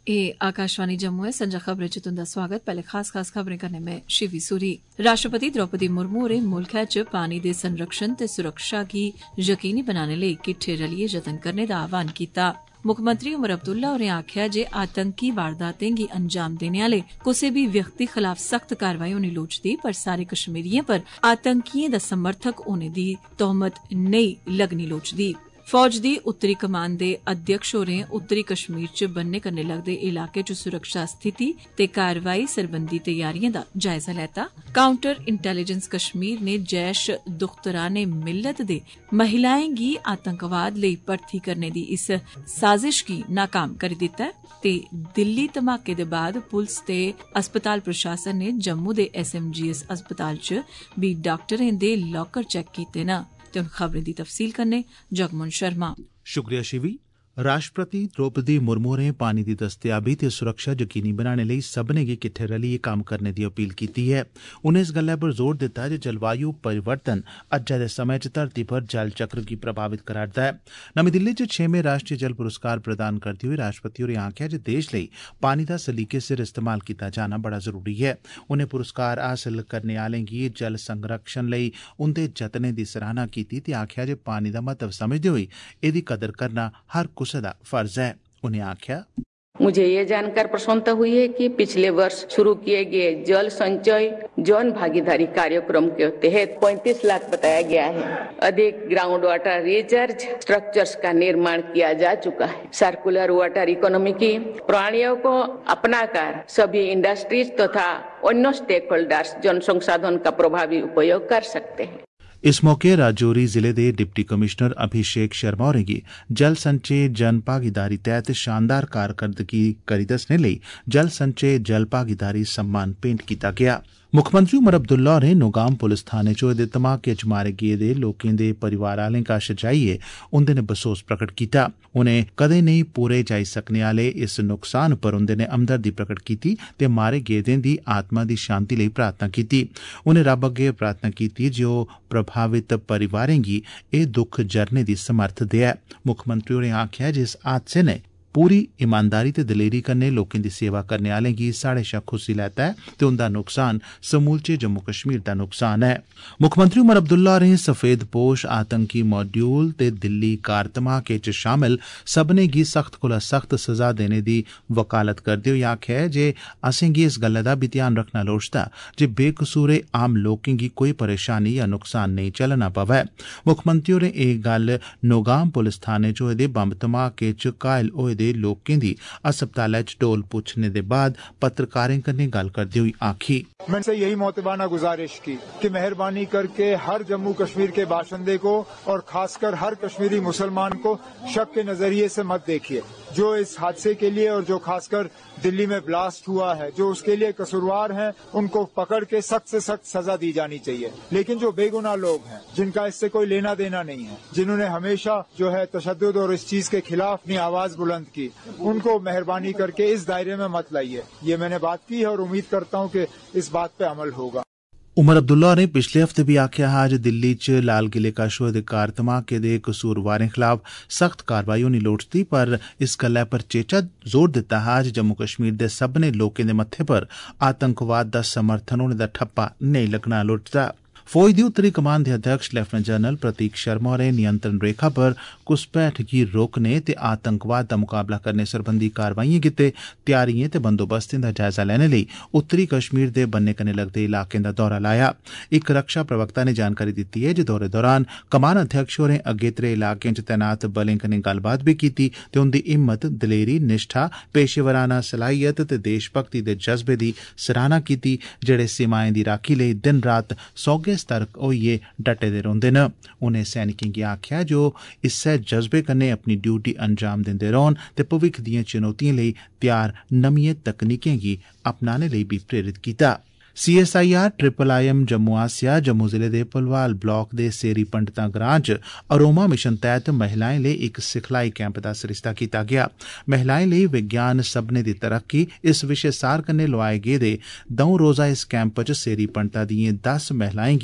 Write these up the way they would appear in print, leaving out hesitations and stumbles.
ए आकाशवाणी जम्मू है। संजा खबरें च तुंदा स्वागत। पहले खास खबरें करने में शिवी सूरी। राष्ट्रपति द्रौपदी मुर्मू होरें मुल्खै च पानी दे संरक्षण ते सुरक्षा गी यकीनी बनाने लेई किट्ठे रलियै जतन करने दा आह्वान कीता। मुक्खमंत्री उमर अब्दुल्ला होरें आखेआ जे आतंकी वारदातें गी अंजाम देने आले कुसै बी व्यक्ति खलाफ सख्त कारवाई होनी लोड़चदी, पर सारे कश्मीरियें पर आतंकियें दा समर्थक होने दी तोहमत नेई लगनी लोड़चदी। फौज दी उत्तरी कमान दे अध्यक्ष होरें उत्तरी कश्मीर च बन्ने कन्नै लगदे इलाके च सुरक्षा स्थिति ते कारवाई सरबंधी तैयारियें दा जायजा लैता। काउंटर इंटेलीजेंस कश्मीर ने जैश दुख्तराने मिल्लत दे महिलाएं गी आतंकवाद लेई भर्थी करने दी इस साजिश गी नाकाम करी दित्ता ऐ ते दिल्ली धमाके दे बाद पुलस ते अस्पताल प्रशासन ने जम्मू दे SMGS अस्पताल च बी डाक्टरें दे लॉकर चेक कीते न। ते हुन खबरें दी तफसील कन्नै जगमोहन शर्मा। शुक्रिया शिवी। राष्ट्रपति द्रौपदी मुर्मू होरें पानी दी दस्तयाबी ते सुरक्षा यकीनी बनाने लेई सब्भनें गी किट्ठे रलियै कम्म करने दी अपील कीती ऐ। उनें इस गल्लै पर जोर दित्ता जे जलवायु परिवर्तन अज्जै दे समें च धरती पर जल चक्र गी प्रभावित करा'रदा ऐ। नमीं दिल्ली च 6वें राष्ट्रीय जल पुरस्कार प्रदान करदे होई राष्ट्रपति होरें आखेआ जे देश लेई पानी दा सलीके सिर इस्तेमाल कीता जाना बड़ा जरूरी ऐ। उनें पुरस्कार हासल करने आलें गी जल संरक्षण लेई उंदे जतनें दी सराहना कीती ते आखेआ जे पानी दा महत्व समझदे होई एह्दी कदर करना हर कुसै दा फर्ज है। उन्हें आख्या, मुझे ये जानकर प्रसन्नता हुई है कि पिछले वर्ष शुरू किए गए जल संचय जन भागीदारी कार्यक्रम के तहत 35 लाख बताया गया है। अधिक ग्राउंड वाटर रिचार्ज स्ट्रक्चर्स का निर्माण किया जा चुका है। सर्कुलर वाटर इकोनॉमी की प्रणालियों को अपनाकर सभी इंडस्ट्रीज तथा अन्य स्टेक होल्डर्स जल संसाधन का प्रभावी उपयोग कर सकते हैं। इस मौके राजौरी जिले दे डिप्टी कमिश्नर अभिषेक शर्मा होरें गी जल संचय जन भागीदारी तैह्त शानदार कारकरदगी करी दस्सने लेई जल संचय जल भागीदारी सम्मान भेंट कीता गेआ। मुक्खमंत्री उमर अब्दुल्ला होरें नौगाम पुलिस थाने च होए दे धमाके च मारे गेदे लोकें दे परिवार आलें कश जाइयै उंदे नै बसोस प्रकट कीता। उनें कदें नेईं पूरे जाई सकने आले इस नुकसान पर उंदे नै हमदर्दी प्रकट कीती ते मारे गेदें दी आत्मा दी शांति लेई प्रार्थना कीती। उनें रब अग्गे प्रार्थना कीती जे ओह् प्रभावित परिवारें गी एह् दुख जरने दी समर्थ देऐ। मुक्खमंत्री होरें आखेआ जे इस हादसे ने पूरी ईमानदारी ते दलेरी कन्नै लोकें दी सेवा करने आलें गी साढ़े शा खुस्सी लैता ऐ ते उंदा नुकसान समूलचे जम्मू कश्मीर दा नुकसान ऐ। मुक्खमंत्री उमर अब्दुल्ला होरें सफेद पोश आतंकी मॉड्यूल ते दिल्ली कार धमाके च शामल सब्भनें गी सख्त कोला सख्त सजा देने दी वकालत करदे होई आखेआ जे असें गी इस गल्लै दा भी ध्यान रखना लोड़चदा जे बेकसूरे आम लोकें गी कोई परेशानी या नुकसान नेईं झल्लना पवै। मुक्खमंत्री होरें एह् गल्ल नौगाम पुलिस थाने च होए दे बम्ब धमाके च घायल होए दे लोकें दी अस्पतालै च टोल पुच्छने दे बाद पत्रकारें कन्नै गल्ल करदे होई आखी, मैंने यही मोतबाना गुजारिश की कि मेहरबानी करके हर जम्मू कश्मीर के बाशिंदे को और खासकर हर कश्मीरी मुसलमान को शक के नजरिए से मत देखिए। जो इस हादसे के लिए और जो खासकर दिल्ली में ब्लास्ट हुआ है, जो उसके लिए कसूरवार हैं, उनको पकड़ के सख्त से सख्त सजा दी जानी चाहिए। लेकिन जो बेगुनाह लोग हैं, जिनका इससे कोई लेना देना नहीं है, जिन्होंने हमेशा जो है तशद्दुद और इस चीज के खिलाफ अपनी आवाज बुलंद की, उनको मेहरबानी करके इस दायरे में मत लाइए। ये मैंने बात की है और उम्मीद करता हूँ कि इस बात पे अमल होगा। उमर अब्दुल्ला होरें पिछले हफ्ते भी आखेआ हा जे दिल्ली च लाल किले कश होए दे कार धमाके दे कसूरवारें खिलाफ सख्त कारवाई होनी लोड़चदी, पर इस गल्लै पर चेचा जोर दित्ता हा जे जम्मू कश्मीर दे सब्भनें लोकें दे मत्थे पर आतंकवाद दा समर्थन होने दा ठप्पा नेईं लग्गना लोड़चदा। फौज दी उत्तरी कमान दे अध्यक्ष लेफ्टिनेंट जनरल प्रतीक शर्मा होरें नियंत्रण रेखा पर घुसपैठ गी रोकने ते आतंकवाद दा मुकाबला करने सरबंधी कारवाइएं गित्ते तैयारिएं ते बंदोबस्तें दा जायजा लैने लेई उत्तरी कश्मीर दे बन्ने कन्नै लगदे इलाकें दा दौरा लाया। इक रक्षा प्रवक्ता ने जानकारी दित्ती है जे दौरे दौरान कमान अध्यक्ष होरें अगेत्रे इलाकें च तैनात बलें कन्नै गल्लबात भी कीती ते उंदी हिम्मत, दलेरी, निष्ठा, पेशेवराना सलाहियत ते देशभक्ति दे जज्बे दी सराहना कीती, जेड़े सीमाएं दी राखी लेई दिन रात सौगे सतर्क होइयै डटे दे रौंदे न। उनें सैनिकें गी आखेआ जो इस्सै जज्बे कन्नै अपनी ड्यूटी अंजाम दिंदे रौह्न ते भविक्ख दिएं चुनौतिएं लेई त्यार नमिएं तकनीकें गी अपनाने लेई भी प्रेरित कीता। CSIR IIIM जम्मू आसेआ जम्मू जिले दे भलवाल ब्लॉक दे सेरी पंडितां ग्रां च अरोमा मिशन तैह्त महिलाएं लेई इक सिखलाई कैंप दा सरिस्ता कीता गेआ। महिलाएं लेई विज्ञान सब्भनें दी तरक्की इस विशे सार कन्नै लोआए गेदे 2 रोज़ा इस कैंप च सेरी पंडितां दिएं 10 महिलाएं गी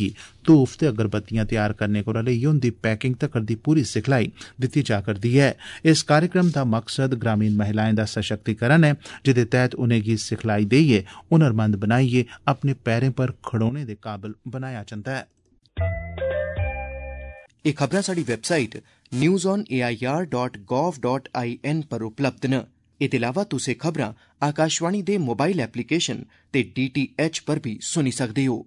धूफ ते अगरबत्तियां तैयार करने कोला लेइयै उंदी पैकिंग तक्कर दी पूरी सिखलाई दित्ती जा करदी ऐ। इस कार्यक्रम दा मकसद ग्रामीण महिलाएं दा सशक्तिकरण है, जिदे तैह्त उनेंगी सिखलाई देइयै हुनरमंद बनाइयै अपने पैरें पर खड़ोने दे काबल बनाया जंदा है। एह् खबरां साढ़ी वैबसाइट newsonair.gov.in पर उपलब्ध न। एह्दे अलावा तुस एह् खबरां आकाशवाणी दे मोबाइल एप्लीकेशन ते DTH पर भी सुनी सकदे हो।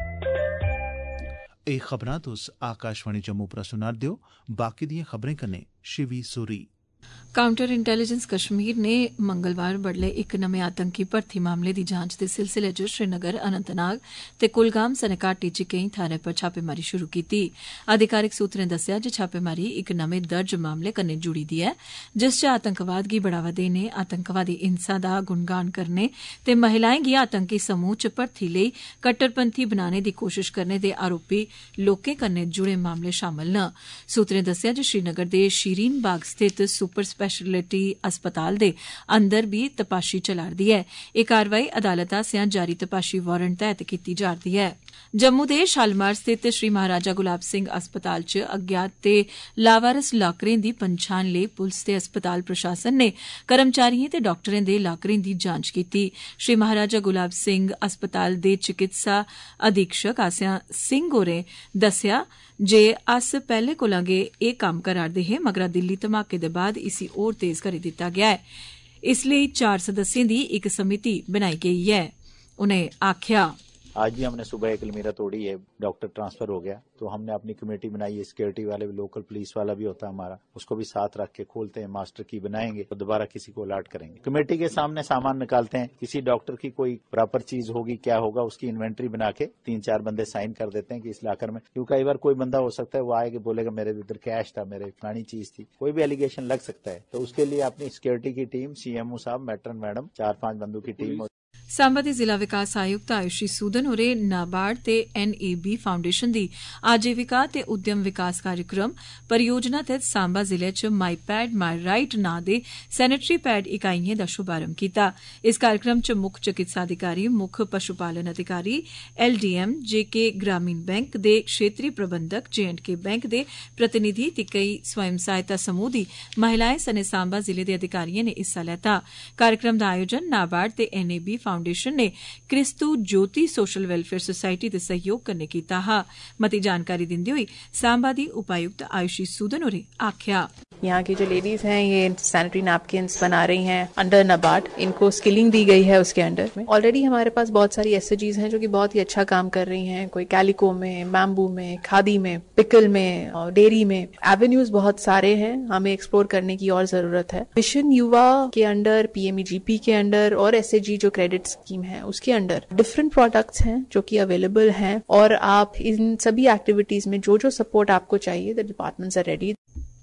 एह् खबरां तुस आकाशवाणी जम्मू पर सुना'रदे ओ। बाकी दिएं खबरें कन्नै शिवी सूरी। काउंटर इंटेलीजेंस कश्मीर ने मंगलवार बडलै इक नमें आतंकी भर्थी मामले दी जांच दे सिलसिले च श्रीनगर, अनंतनाग ते कुलगाम सने घाटी च केईं थाह्रें पर छापेमारी शुरू कीती। आधिकारिक सूत्रें दस्सेआ जे छापेमारी इक नमें दर्ज मामले कन्नै जुड़ी दी ऐ, जिस च आतंकवाद गी बढ़ावा देने, आतंकवादी हिंसा दा गुणगान करने ते महिलाएं गी आतंकी समूह च भर्थी लेई कट्टरपंथी बनाने दी कोशिश करने दे आरोपी लोकें कन्नै जुड़े मामले शामल न। सूत्रें दस्सेआ जे श्रीनगर दे शीरीन बाग स्थित सुपर स्पेशलिटी अस्पताल दे अंदर भी तपाशी चला'रदी ऐ। एह् कारवाई अदालत आसेआ जारी तपाशी वारंट तैह्त कीती जा'रदी ऐ। जम्मू दे शालमार स्थित श्री महाराजा गुलाब सिंह अस्पताल च अज्ञात ते लावारस लाकरें दी पंछान लेई पुलस ते अस्पताल प्रशासन ने कर्मचारिएं ते डाक्टरें दे लाकरें दी जांच कीती। श्री महाराजा गुलाब सिंह अस्पताल दे चिकित्सा अधीक्षक आसेआ सिंह होरें दस्सेआ जे अस पैह्ले कोला गै एह् कम्म करा'रदे हे, मगरा दिल्ली धमाके दे बाद इसी होर तेज करी दित्ता गेआ ऐ। इस लेई 4 सदस्यें दी इक समिति बनाई गेई ऐ। उनें आखेआ, आज भी हमने सुबह एक अलमीरा तोड़ी है, डॉक्टर ट्रांसफर हो गया, तो हमने अपनी कमेटी बनाई है। सिक्योरिटी वाले भी, लोकल पुलिस वाला भी होता है हमारा, उसको भी साथ रख के खोलते हैं, मास्टर की बनाएंगे तो दोबारा किसी को अलर्ट करेंगे। कमेटी के सामने सामान निकालते हैं, किसी डॉक्टर की कोई प्रॉपर चीज होगी, क्या होगा, उसकी इन्वेंट्री बना के 3-4 बंदे साइन कर देते हैं कि इस लाकर में, क्योंकि कई बार कोई बंदा हो सकता है वो आएगा बोलेगा मेरे उधर कैश था, मेरे फलानी चीज थी, कोई भी एलिगेशन लग सकता है। तो उसके लिए अपनी सिक्योरिटी की टीम, CMO साहब, मैट्रन मैडम, 4-5 बंदों की टीम। सांबा दे जिला विकास आयुक्त आयुषी सूदन होरें नाबार्ड ते NAB फाउंडेशन दी आजीविका ते उद्यम विकास कार्यक्रम परियोजना तैह्त सांबा जिले च माई पैड माई राइट नां दे सैनिटरी पैड इकाइयें दा शुभारंभ कीता। इस कार्यक्रम च मुक्ख चिकित्सा अधिकारी, मुक्ख पशुपालन अधिकारी, LDM, JK ग्रामीण बैंक दे क्षेत्रीय प्रबंधक, J&K बैंक दे प्रतिनिधि ते कई स्वयं सहायता समूह दी महिलाएं सने सांबा जिले दे अधिकारिएं ने हिस्सा लैता। कार्यक्रम दा आयोजन नाबार्ड ते NAB फाउंडेशन ने Kristu Jyoti social welfare society दे सहयोग कन्नै कीता हा। मती जानकारी दिंदे होई सांबा दी उपायुक्त आयुषी सूदन होरें आखेआ, यहाँ की जो लेडीज हैं ये सैनिटरी नैपकिन्स बना रही हैं अंडर नाबार्ड, इनको स्किलिंग दी गई है उसके अंडर में। ऑलरेडी हमारे पास बहुत सारी SHGs हैं जो कि बहुत ही अच्छा काम कर रही हैं, कोई कैलिको में, बैम्बू में, खादी में, पिकल में और डेयरी में। एवेन्यूज बहुत सारे हैं, हमें एक्सप्लोर करने की और जरूरत है। मिशन युवा के अंडर, PMEGP के अंडर और SHG जो क्रेडिट स्कीम है उसके अंडर डिफरेंट प्रोडक्ट्स हैं जो कि अवेलेबल हैं, और आप इन सभी एक्टिविटीज में जो जो सपोर्ट आपको चाहिए, द डिपार्टमेंट्स आर रेडी।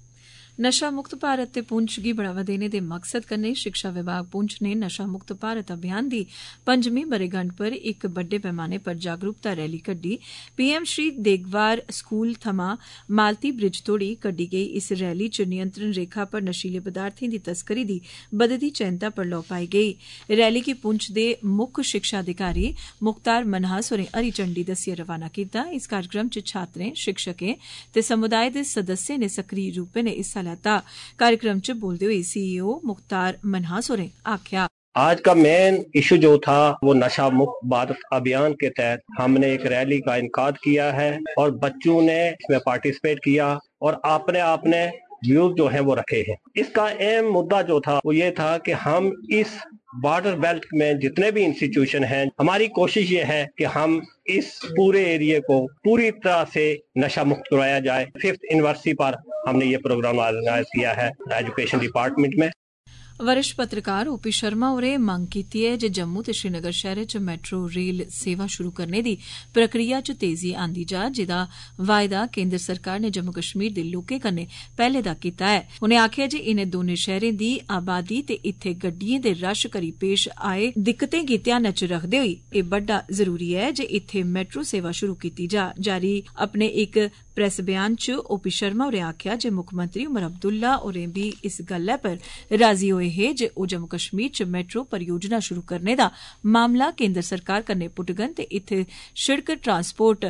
नशा मुक्त भारत ते पुंछ गी बढ़ावा देने दे मकसद कन्नै शिक्षा विभाग पुंछ ने नशा मुक्त भारत अभियान दी 5वीं बरेगंढ पर इक बड्डे पैमाने पर जागरूकता रैली कड्डी। PM श्री देगवार स्कूल थमां मालती ब्रिज तोड़ी कड्डी गेई इस रैली च नियंत्रण रेखा पर नशीले पदार्थें दी तस्करी दी बधदी चैंता पर लौ पाई गेई। रैली गी पुंछ दे मुक्ख शिक्षा अधिकारी मुख्तार मनहास होरें हरी झंडी दस्सियै रवाना कीता। इस कार्यक्रम च छात्रें, शिक्षकें ते समुदाय दे सदस्यें ने सक्रिय रूपै ने हिस्सा लैता। कार्यक्रम च बोलदे होई CEO मुख्तार मनहास होरें आखेआ, आज का मेन इशू जो था वो नशा मुक्त भारत अभियान के तहत हमने एक रैली का इनकाद किया है और बच्चों ने इसमें पार्टिसिपेट किया और आपने व्यूज जो है वो रखे हैं। इसका अहम मुद्दा जो था वो ये था कि हम इस बॉर्डर बेल्ट में जितने भी इंस्टीट्यूशन हैं, हमारी कोशिश ये है कि हम इस पूरे एरिया को पूरी तरह से नशा मुक्त कराया जाए। 5th एनिवर्सरी पर हमने ये प्रोग्राम ऑर्गेनाइज किया है एजुकेशन डिपार्टमेंट में। वरिष्ठ पत्रकार OP शर्मा होरें मंग कीती है जे जम्मू ते श्रीनगर शहर च मैट्रो रेल सेवा शुरू करने दी प्रक्रिया च तेजी आंदी जा, जेदा वायदा केंद्र सरकार ने जम्मू कश्मीर दे लोकें कन्नै पैहले दा कीता है। उनें आखेआ जे इनें दोनें शहरें दी आबादी ते इत्थे गड्डिएं दे रश करी पेश आए दिक्कतें गी ध्यानै च रखदे होई एह् बड्डा जरूरी है जे इत्थे मैट्रो सेवा शुरू कीती जा। जारी अपने इक प्रेस बयान च OP शर्मा होरें आखेआ जे मुक्खमंत्री उमर अब्दुल्ला होरें भी इस गल्लै पर राजी होए हे जे ओह् जम्मू कश्मीर च मैट्रो परियोजना शुरू करने दा मामला केंद्र सरकार कन्नै पुट्टगन ते इत्थे शिड़क ट्रांसपोर्ट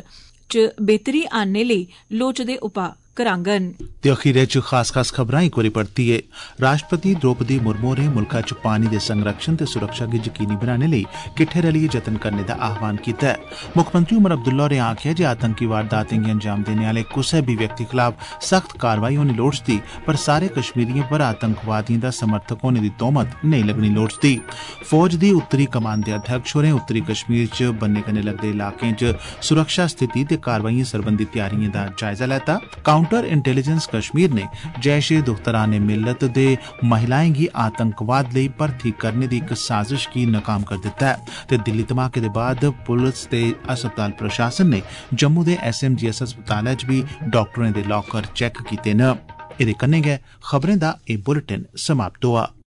च बेहतरी आनने लेई लोड़चदे उपाऽ करांगन। ते अखीरै च खास खबरां इक बारी परतियै राष्ट्रपति द्रौपदी मुर्मू होरें मुल्खा च पानी दे संरक्षण ते सुरक्षा गी यकीनी बनाने लेई किट्ठे रलियै जतन करने दा आह्वान कीता है। मुक्खमंत्री उमर अब्दुल्ला होरें आखेआ जे आतंकी वारदातें गी अंजाम देने आह्ले कुसै बी व्यक्ति खलाफ सख्त कार्रवाई होनी लोड़चदी, पर सारे कश्मीरियें पर आतंकवादिएं दा समर्थक होने दी तोहमत नेईं लग्गनी लोड़चदी। फौज दी उत्तरी कमान दे अध्यक्ष होरें उत्तरी कश्मीर च बन्ने कन्नै लगदे इलाकें च सुरक्षा स्थिति ते कार्रवाइएं सरबंधी तैयारिएं दा जायजा लैता। काउंटर इंटेलिजेंस कश्मीर ने जैशे दुख्तराने मिल्लत दे महिलाएं गी आतंकवाद लेई भर्थी करने दी इक साजिश गी नाकाम कर दित्ता है ते दिल्ली धमाके दे बाद पुलिस ते अस्पताल प्रशासन ने जम्मू दे SMGS अस्पतालै च बी डाक्टरें दे लॉकर चेक कीते न। एह्दे कन्नै गै खबरें दा एह् बुलेटिन समाप्त होआ।